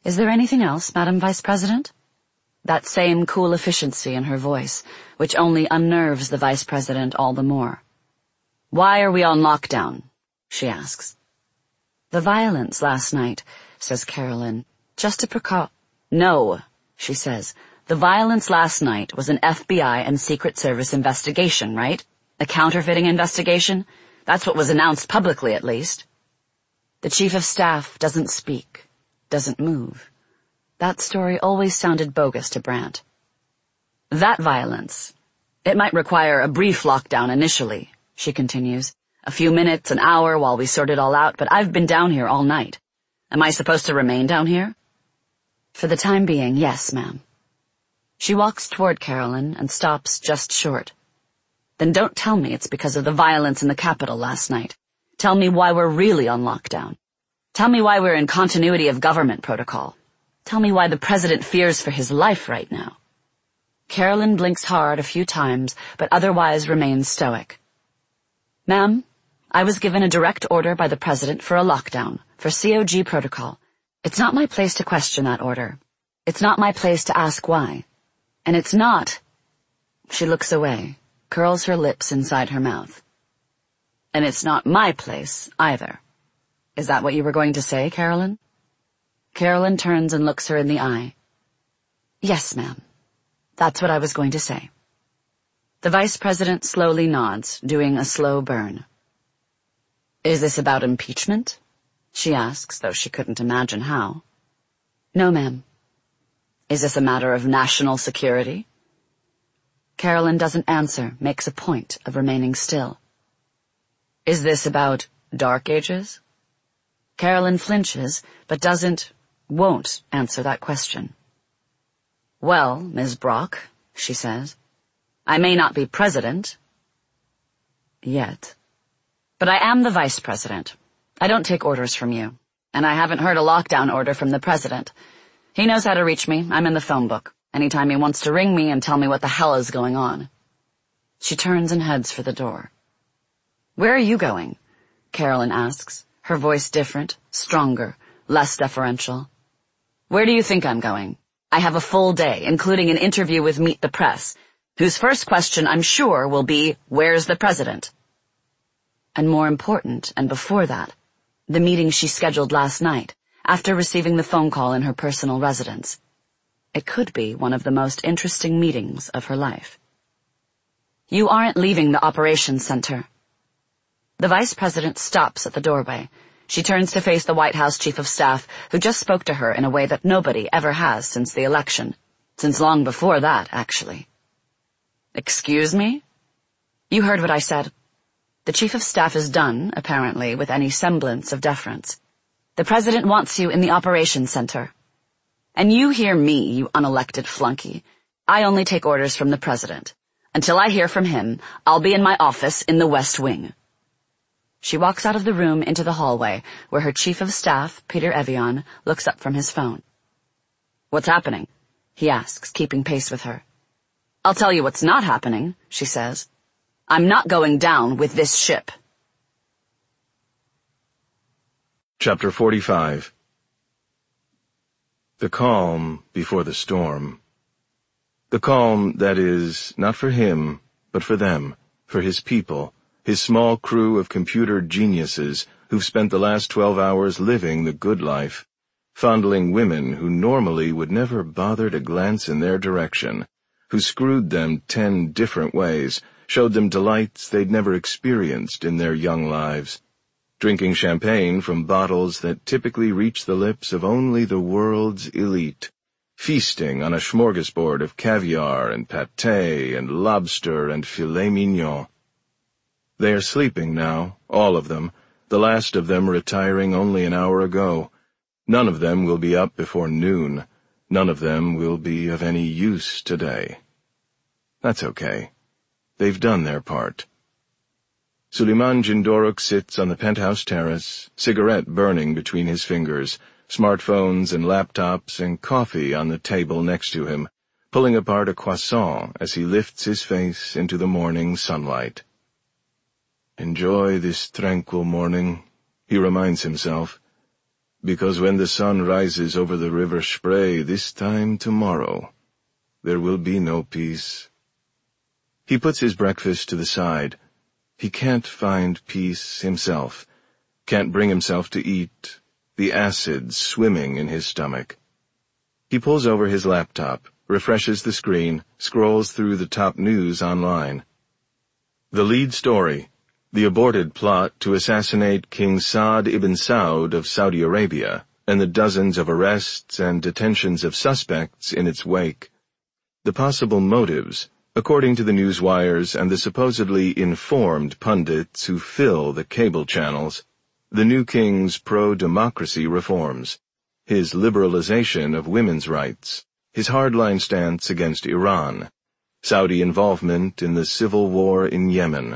Is there anything else, Madam Vice President? That same cool efficiency in her voice, which only unnerves the Vice President all the more. Why are we on lockdown? She asks. The violence last night, says Carolyn, just a precau- No, she says. The violence last night was an F B I and Secret Service investigation, right? A counterfeiting investigation? That's what was announced publicly, at least. The Chief of Staff doesn't speak, doesn't move. That story always sounded bogus to Brandt. That violence. It might require a brief lockdown initially, she continues. A few minutes, an hour while we sort it all out, but I've been down here all night. Am I supposed to remain down here? For the time being, yes, ma'am. She walks toward Carolyn and stops just short. Then don't tell me it's because of the violence in the Capitol last night. Tell me why we're really on lockdown. Tell me why we're in continuity of government protocol. Tell me why the president fears for his life right now. Carolyn blinks hard a few times, but otherwise remains stoic. Ma'am, I was given a direct order by the president for a lockdown, for C O G protocol. It's not my place to question that order. It's not my place to ask why. And it's not... She looks away, curls her lips inside her mouth. And it's not my place, either. Is that what you were going to say, Carolyn? Carolyn turns and looks her in the eye. Yes, ma'am. That's what I was going to say. The Vice President slowly nods, doing a slow burn. Is this about impeachment? She asks, though she couldn't imagine how. No, ma'am. Is this a matter of national security? Carolyn doesn't answer, makes a point of remaining still. Is this about Dark Ages? Carolyn flinches, but doesn't, won't answer that question. Well, Miz Brock, she says, I may not be president. Yet. But I am the vice president. I don't take orders from you. And I haven't heard a lockdown order from the president. He knows how to reach me. I'm in the phone book. Anytime he wants to ring me and tell me what the hell is going on. She turns and heads for the door. Where are you going? Carolyn asks, her voice different, stronger, less deferential. Where do you think I'm going? I have a full day, including an interview with Meet the Press, whose first question, I'm sure, will be, where's the president? And more important, and before that, the meeting she scheduled last night, after receiving the phone call in her personal residence. It could be one of the most interesting meetings of her life. You aren't leaving the operations center. The vice president stops at the doorway. She turns to face the White House chief of staff, who just spoke to her in a way that nobody ever has since the election. Since long before that, actually. Excuse me? You heard what I said. The chief of staff is done, apparently, with any semblance of deference. The president wants you in the operations center. And you hear me, you unelected flunky. I only take orders from the president. Until I hear from him, I'll be in my office in the West Wing. She walks out of the room into the hallway, where her chief of staff, Peter Evian, looks up from his phone. What's happening? He asks, keeping pace with her. I'll tell you what's not happening, she says. I'm not going down with this ship. Chapter forty-five. The calm before the storm. The calm that is, not for him, but for them, for his people, his small crew of computer geniuses who've spent the last twelve hours living the good life, fondling women who normally would never bother to glance in their direction, who screwed them ten different ways, showed them delights they'd never experienced in their young lives, drinking champagne from bottles that typically reach the lips of only the world's elite, feasting on a smorgasbord of caviar and pâté and lobster and filet mignon. They are sleeping now, all of them, the last of them retiring only an hour ago. None of them will be up before noon. None of them will be of any use today. That's okay. They've done their part. Suleiman Jindoruk sits on the penthouse terrace, cigarette burning between his fingers, smartphones and laptops and coffee on the table next to him, pulling apart a croissant as he lifts his face into the morning sunlight. Enjoy this tranquil morning, he reminds himself. because when the sun rises over the river Spree this time tomorrow, there will be no peace. He puts his breakfast to the side. He can't find peace himself, can't bring himself to eat, the acid swimming in his stomach. He pulls over his laptop, refreshes the screen, scrolls through the top news online. The lead story: the aborted plot to assassinate King Saud ibn Saud of Saudi Arabia, and the dozens of arrests and detentions of suspects in its wake. The possible motives, according to the news wires and the supposedly informed pundits who fill the cable channels: the new king's pro-democracy reforms, his liberalization of women's rights, his hardline stance against Iran, Saudi involvement in the civil war in Yemen.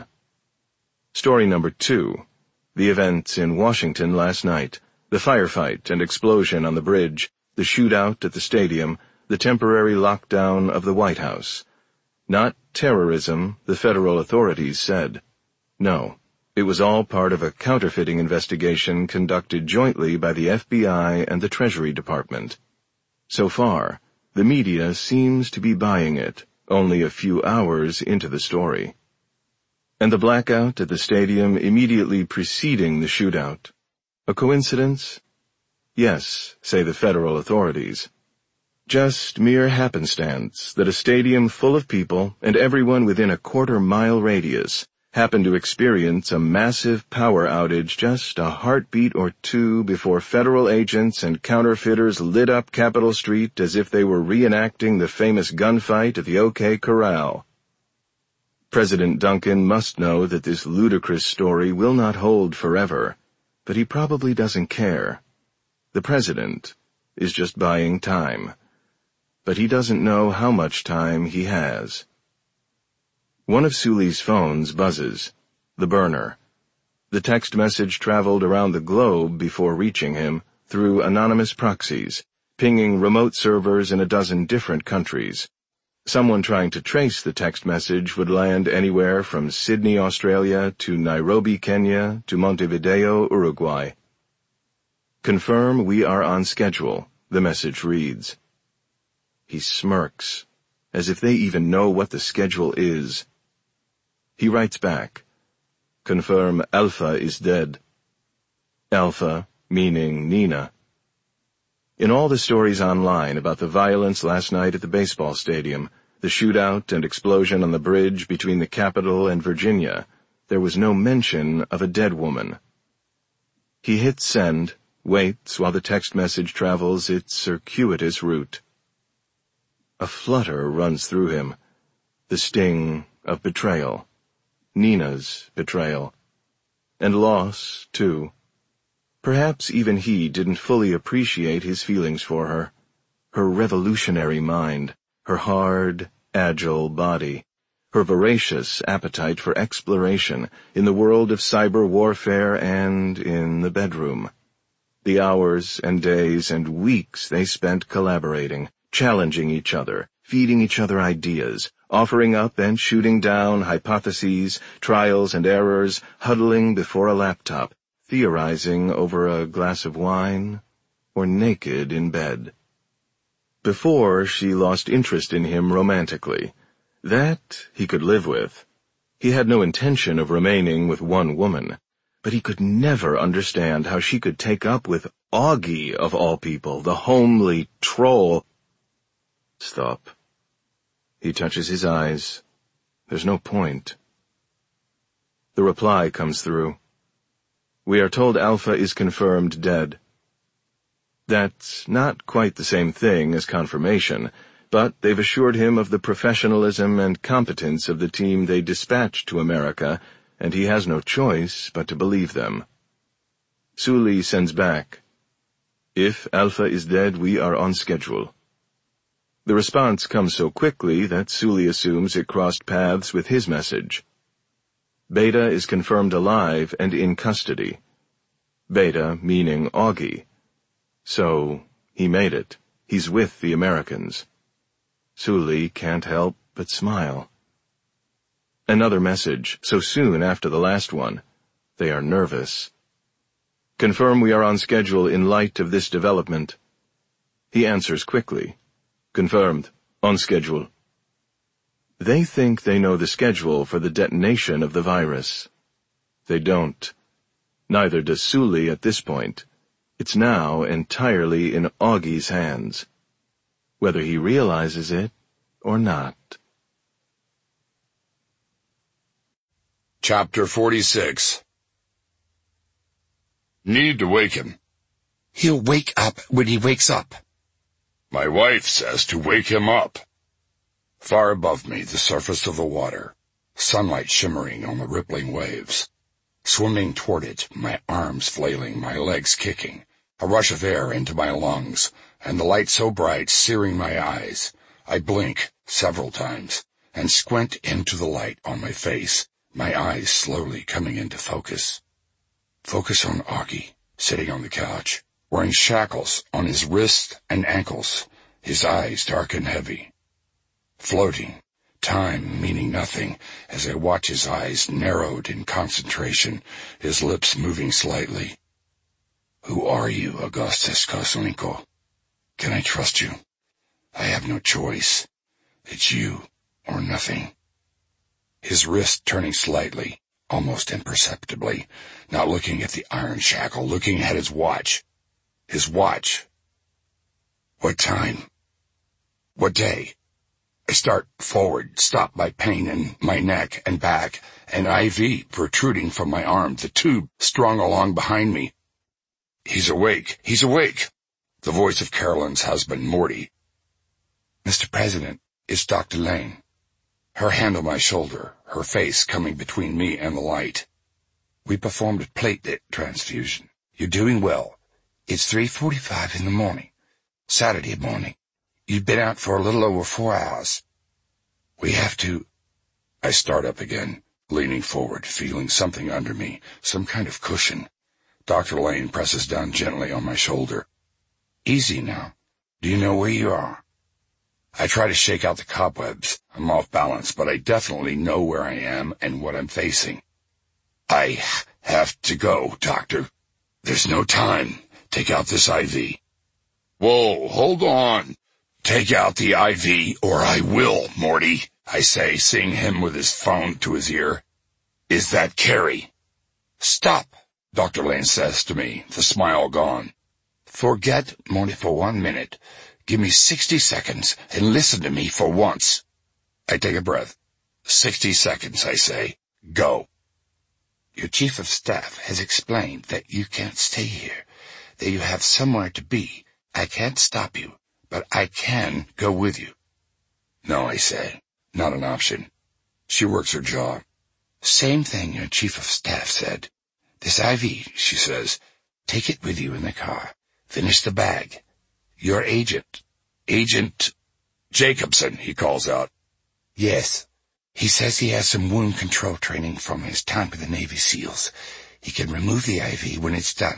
Story number two: the events in Washington last night, the firefight and explosion on the bridge, the shootout at the stadium, the temporary lockdown of the White House. Not terrorism, the federal authorities said. No, it was all part of a counterfeiting investigation conducted jointly by the F B I and the Treasury Department. So far, the media seems to be buying it, only a few hours into the story. And the blackout at the stadium immediately preceding the shootout. A coincidence? Yes, say the federal authorities. Just mere happenstance that a stadium full of people and everyone within a quarter-mile radius happened to experience a massive power outage just a heartbeat or two before federal agents and counterfeiters lit up Capitol Street as if they were reenacting the famous gunfight at the OK Corral. President Duncan must know that this ludicrous story will not hold forever, but he probably doesn't care. The president is just buying time. But he doesn't know how much time he has. One of Sully's phones buzzes, the burner. The text message traveled around the globe before reaching him through anonymous proxies, pinging remote servers in a dozen different countries. Someone trying to trace the text message would land anywhere from Sydney, Australia, to Nairobi, Kenya, to Montevideo, Uruguay. Confirm we are on schedule, the message reads. He smirks, as if they even know what the schedule is. He writes back, confirm Alpha is dead. Alpha, meaning Nina. In all the stories online about the violence last night at the baseball stadium, the shootout and explosion on the bridge between the Capitol and Virginia, there was no mention of a dead woman. He hits send, waits while the text message travels its circuitous route. A flutter runs through him, the sting of betrayal, Nina's betrayal, and loss, too. Perhaps even he didn't fully appreciate his feelings for her, her revolutionary mind, her hard, agile body, her voracious appetite for exploration in the world of cyber warfare and in the bedroom. The hours and days and weeks they spent collaborating, challenging each other, feeding each other ideas, offering up and shooting down hypotheses, trials and errors, huddling before a laptop, theorizing over a glass of wine, or naked in bed. Before she lost interest in him romantically. That he could live with. He had no intention of remaining with one woman, but he could never understand how she could take up with Augie, of all people, the homely troll. Stop. He touches his eyes. There's no point. The reply comes through. We are told Alpha is confirmed dead. That's not quite the same thing as confirmation, but they've assured him of the professionalism and competence of the team they dispatched to America, and he has no choice but to believe them. Sully sends back, if Alpha is dead, we are on schedule. The response comes so quickly that Sully assumes it crossed paths with his message. Beta is confirmed alive and in custody. Beta meaning Augie. So, he made it. He's with the Americans. Sully can't help but smile. Another message, so soon after the last one. They are nervous. Confirm we are on schedule in light of this development. He answers quickly. Confirmed. On schedule. They think they know the schedule for the detonation of the virus. They don't. Neither does Sully at this point. It's now entirely in Augie's hands, whether he realizes it or not. Chapter forty-six. Need to wake him. He'll wake up when he wakes up. My wife says to wake him up. Far above me, the surface of the water, sunlight shimmering on the rippling waves. Swimming toward it, my arms flailing, my legs kicking, a rush of air into my lungs, and the light so bright searing my eyes. I blink several times and squint into the light on my face, my eyes slowly coming into focus. Focus on Augie, sitting on the couch, wearing shackles on his wrists and ankles, his eyes dark and heavy. Floating, time meaning nothing, as I watch his eyes narrowed in concentration, his lips moving slightly. Who are you, Augustus Koslenko? Can I trust you? I have no choice. It's you or nothing. His wrist turning slightly, almost imperceptibly, not looking at the iron shackle, looking at his watch. His watch. What time? What day? I start forward, stopped by pain in my neck and back, an I V protruding from my arm, the tube strung along behind me. He's awake. He's awake. The voice of Carolyn's husband, Morty. Mister President, it's Doctor Lane. Her hand on my shoulder, her face coming between me and the light. We performed a platelet transfusion. You're doing well. It's three forty-five in the morning. Saturday morning. You've been out for a little over four hours. We have to... I start up again, leaning forward, feeling something under me, some kind of cushion. Doctor Lane presses down gently on my shoulder. Easy now. Do you know where you are? I try to shake out the cobwebs. I'm off balance, but I definitely know where I am and what I'm facing. I have to go, Doctor. There's no time. Take out this I V. Whoa, hold on. Take out the I V, or I will, Morty, I say, seeing him with his phone to his ear. Is that Carrie? Stop, Doctor Lane says to me, the smile gone. Forget Morty for one minute. Give me sixty seconds and listen to me for once. I take a breath. Sixty seconds, I say. Go. Your chief of staff has explained that you can't stay here, that you have somewhere to be. I can't stop you, but I can go with you. No, I say. Not an option. She works her job. Same thing your chief of staff said. This I V, she says, take it with you in the car. Finish the bag. Your agent. Agent Jacobson, he calls out. Yes. He says he has some wound control training from his time with the Navy SEALs. He can remove the I V when it's done.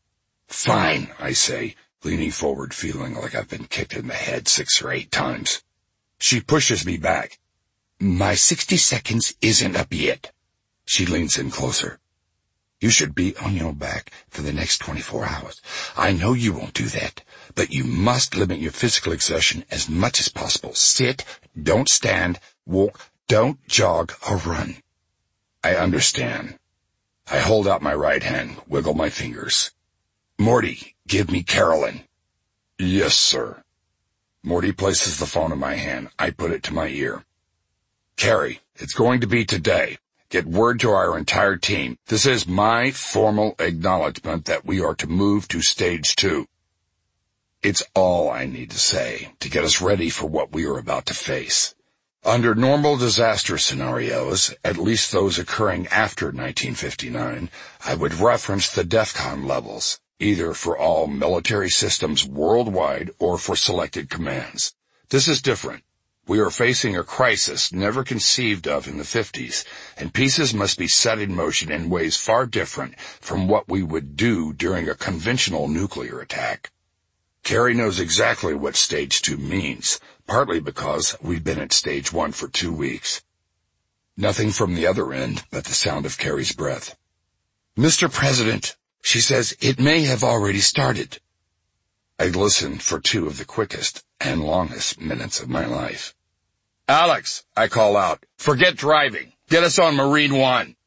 Fine, I say, leaning forward, feeling like I've been kicked in the head six or eight times. She pushes me back. My sixty seconds isn't up yet. She leans in closer. You should be on your back for the next twenty-four hours. I know you won't do that, but you must limit your physical exertion as much as possible. Sit, don't stand, walk, don't jog or run. I understand. I hold out my right hand, wiggle my fingers. Morty, give me Carolyn. Yes, sir. Morty places the phone in my hand. I put it to my ear. Carrie, it's going to be today. Get word to our entire team. This is my formal acknowledgement that we are to move to stage two. It's all I need to say to get us ready for what we are about to face. Under normal disaster scenarios, at least those occurring after nineteen fifty-nine, I would reference the DEFCON levels, either for all military systems worldwide or for selected commands. This is different. We are facing a crisis never conceived of in the fifties, and pieces must be set in motion in ways far different from what we would do during a conventional nuclear attack. Carrie knows exactly what stage two means, partly because we've been at stage one for two weeks. Nothing from the other end but the sound of Carrie's breath. Mister President, She says it may have already started. I listened for two of the quickest and longest minutes of my life. Alex, I call out, forget driving. Get us on Marine One.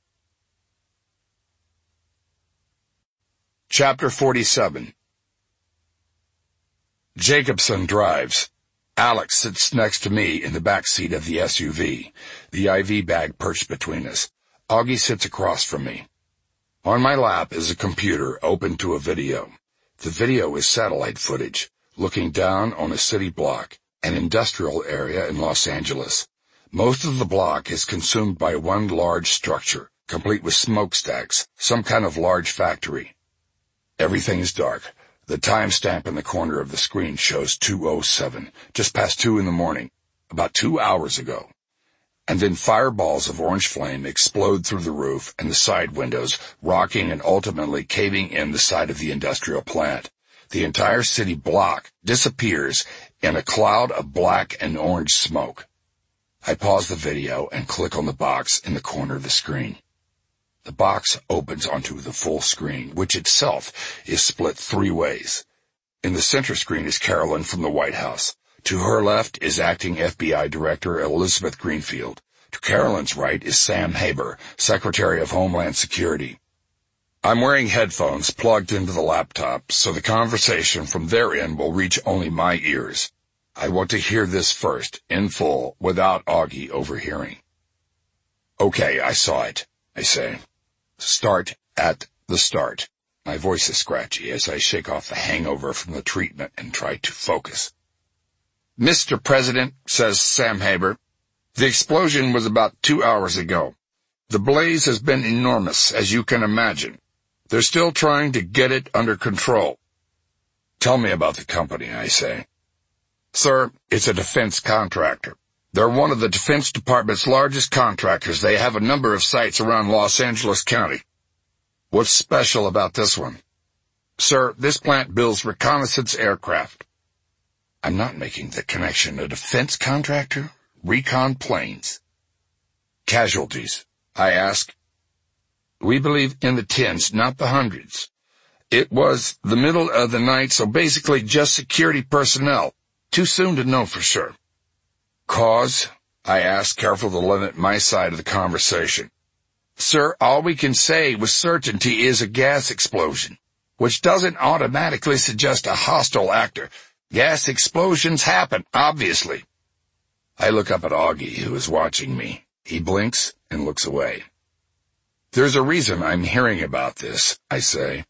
Chapter forty-seven. Jacobson drives. Alex sits next to me in the back seat of the S U V, the I V bag perched between us. Augie sits across from me. On my lap is a computer open to a video. The video is satellite footage, looking down on a city block, an industrial area in Los Angeles. Most of the block is consumed by one large structure, complete with smokestacks, some kind of large factory. Everything is dark. The timestamp in the corner of the screen shows two oh seven, just past two in the morning, about two hours ago. And then fireballs of orange flame explode through the roof and the side windows, rocking and ultimately caving in the side of the industrial plant. The entire city block disappears in a cloud of black and orange smoke. I pause the video and click on the box in the corner of the screen. The box opens onto the full screen, which itself is split three ways. In the center screen is Carolyn from the White House. To her left is acting F B I Director Elizabeth Greenfield. To Carolyn's right is Sam Haber, Secretary of Homeland Security. I'm wearing headphones plugged into the laptop, so the conversation from their end will reach only my ears. I want to hear this first, in full, without Augie overhearing. Okay, I saw it, I say. Start at the start. My voice is scratchy as I shake off the hangover from the treatment and try to focus. Mister President, says Sam Haber, the explosion was about two hours ago. The blaze has been enormous, as you can imagine. They're still trying to get it under control. Tell me about the company, I say. Sir, it's a defense contractor. They're one of the Defense Department's largest contractors. They have a number of sites around Los Angeles County. What's special about this one? Sir, this plant builds reconnaissance aircraft. I'm not making the connection. A defense contractor? Recon planes. Casualties, I ask. We believe in the tens, not the hundreds. It was the middle of the night, so basically just security personnel. Too soon to know for sure. Cause? I ask, careful to limit my side of the conversation. Sir, all we can say with certainty is a gas explosion, which doesn't automatically suggest a hostile actor. Gas explosions happen, obviously. I look up at Augie, who is watching me. He blinks and looks away. There's a reason I'm hearing about this, I say.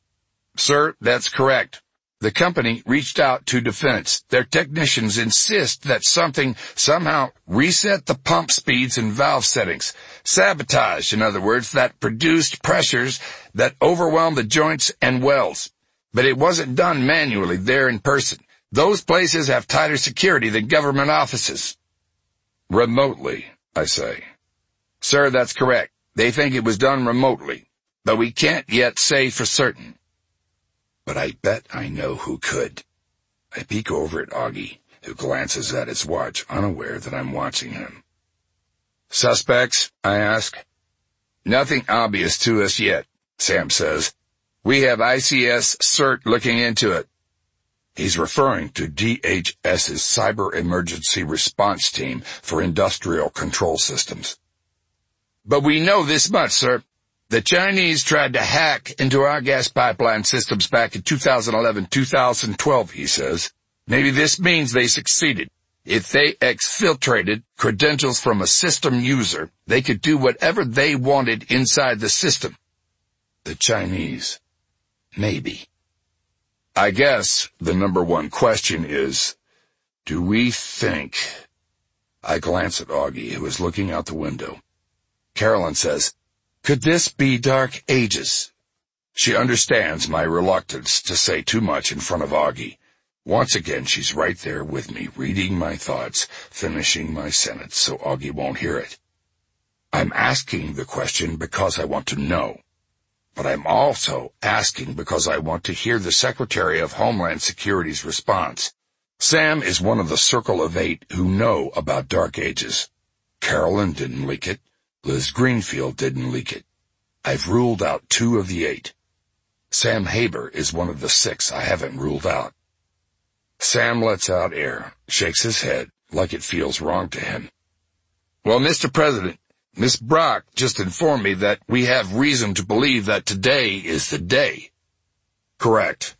Sir, that's correct. The company reached out to defense. Their technicians insist that something somehow reset the pump speeds and valve settings. Sabotage, in other words, that produced pressures that overwhelmed the joints and wells. But it wasn't done manually there in person. Those places have tighter security than government offices. Remotely, I say. Sir, that's correct. They think it was done remotely, but we can't yet say for certain. But I bet I know who could. I peek over at Augie, who glances at his watch, unaware that I'm watching him. Suspects? I ask. Nothing obvious to us yet, Sam says. We have I C S CERT looking into it. He's referring to D H S's Cyber Emergency Response Team for Industrial Control Systems. But we know this much, sir. The Chinese tried to hack into our gas pipeline systems back in two thousand eleven, two thousand twelve, he says. Maybe this means they succeeded. If they exfiltrated credentials from a system user, they could do whatever they wanted inside the system. The Chinese. Maybe. I guess the number one question is, do we think... I glance at Augie, who is looking out the window. Carolyn says, could this be Dark Ages? She understands my reluctance to say too much in front of Augie. Once again, she's right there with me, reading my thoughts, finishing my sentence so Augie won't hear it. I'm asking the question because I want to know. But I'm also asking because I want to hear the Secretary of Homeland Security's response. Sam is one of the circle of eight who know about Dark Ages. Carolyn didn't leak it. Liz Greenfield didn't leak it. I've ruled out two of the eight. Sam Haber is one of the six I haven't ruled out. Sam lets out air, shakes his head like it feels wrong to him. Well, Mister President, Miss Brock just informed me that we have reason to believe that today is the day. Correct.